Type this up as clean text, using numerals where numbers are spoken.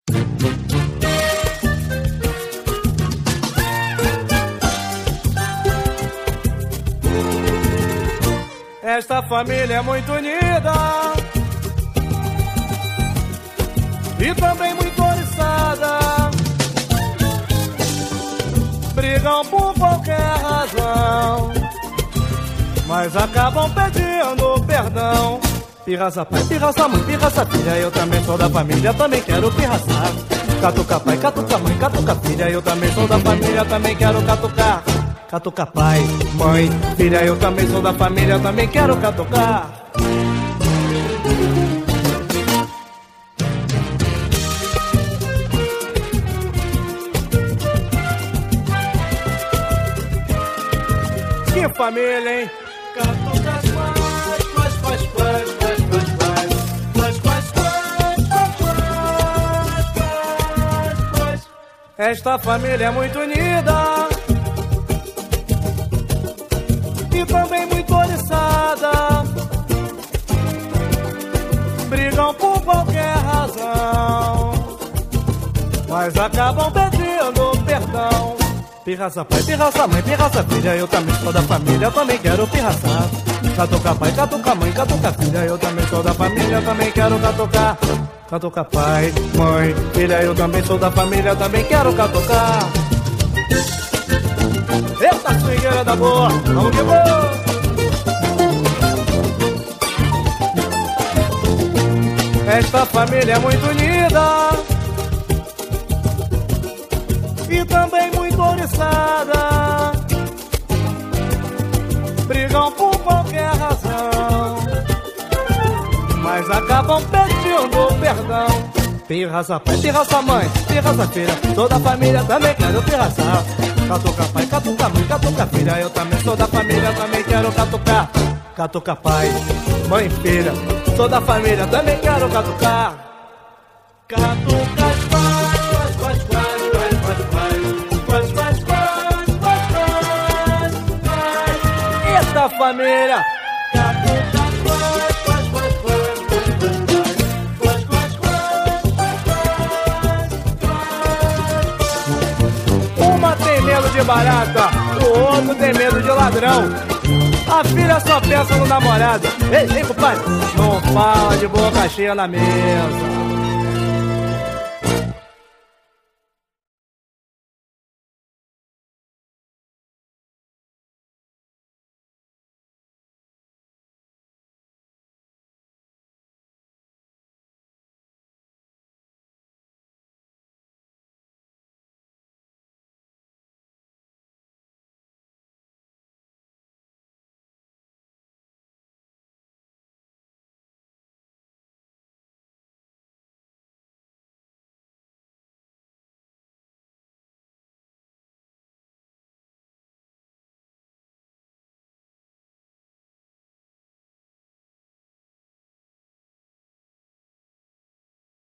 Esta família é muito unida e também muito oriçada. Brigam por qualquer razão, mas acabam pedindo perdão. Pirraça pai, pirraça mãe, pirraça filha, eu também sou da família, também quero pirraçar. Catuca pai, catuca mãe, catuca filha, eu também sou da família, também quero catucar. Catuca pai, mãe, filha, eu também sou da família, também quero catucar. Que família, hein? Catuca Esta família é muito unida e também muito oriçada. Brigam por qualquer razão, mas acabam pedindo perdão. Pirraça pai, pirraça mãe, pirraça filha, eu também sou da família, também quero pirraçar. Catuca pai, catuca mãe, catuca filha, eu também sou da família, também quero catucar. Catuca pai, mãe, filha, eu também sou da família, também quero catucar. Eita, swingueira da boa, vamos que vamos! Esta família é muito unida e também muito oriçada. Brigam por qualquer razão, mas acabam pedindo perdão. Pirraça pai, pirraça mãe, pirraça filha, sou da família, também quero pirraçar. Catuca pai, catuca mãe, catuca filha, eu também sou da família, também quero catucar. Catuca pai, mãe, filha, sou da família, também quero catucar. Catuca esta família. Uma tem medo de barata, o outro tem medo de ladrão. A filha só pensa no namorado. Ei, compadre, não fala de boca cheia na mesa.